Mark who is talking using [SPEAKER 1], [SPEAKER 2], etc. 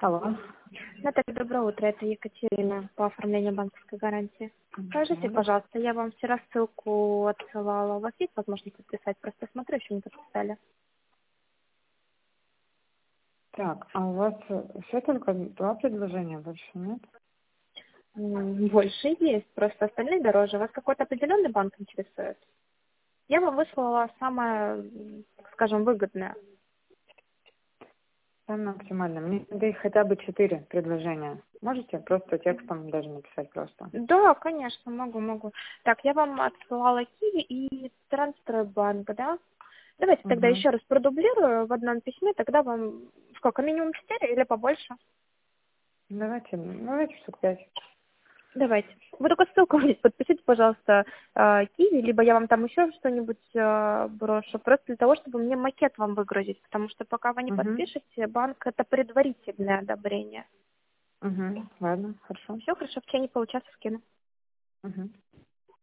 [SPEAKER 1] Алло.
[SPEAKER 2] Наталья, доброе утро. Это Екатерина по оформлению банковской гарантии. Скажите,
[SPEAKER 1] Ага.
[SPEAKER 2] пожалуйста, я вам вчера ссылку отсылала. У вас есть возможность подписать? Просто смотрю, еще не подписали.
[SPEAKER 1] Так, а у вас все только два предложения, больше нет?
[SPEAKER 2] Больше есть, просто остальные дороже. Вас какой-то определенный банк интересует? Я вам выслала самое, скажем, выгодное.
[SPEAKER 1] Самое максимально. Мне надо их хотя бы 4 предложения. Можете просто текстом даже написать просто?
[SPEAKER 2] Да, конечно, могу. Так, я вам отсылала Киви и Транстройбанк, да? Давайте тогда
[SPEAKER 1] Угу.
[SPEAKER 2] еще раз продублирую в одном письме, тогда вам сколько, минимум 4 или побольше?
[SPEAKER 1] Давайте штук 5.
[SPEAKER 2] Давайте. Вы только ссылку мне подпишите, пожалуйста, Киви, либо я вам там еще что-нибудь брошу, просто для того, чтобы мне макет вам выгрузить, потому что пока вы не
[SPEAKER 1] Угу.
[SPEAKER 2] подпишете, банк это предварительное одобрение.
[SPEAKER 1] Угу. Ладно, хорошо.
[SPEAKER 2] Все хорошо, в течение получаса скину.
[SPEAKER 1] Угу.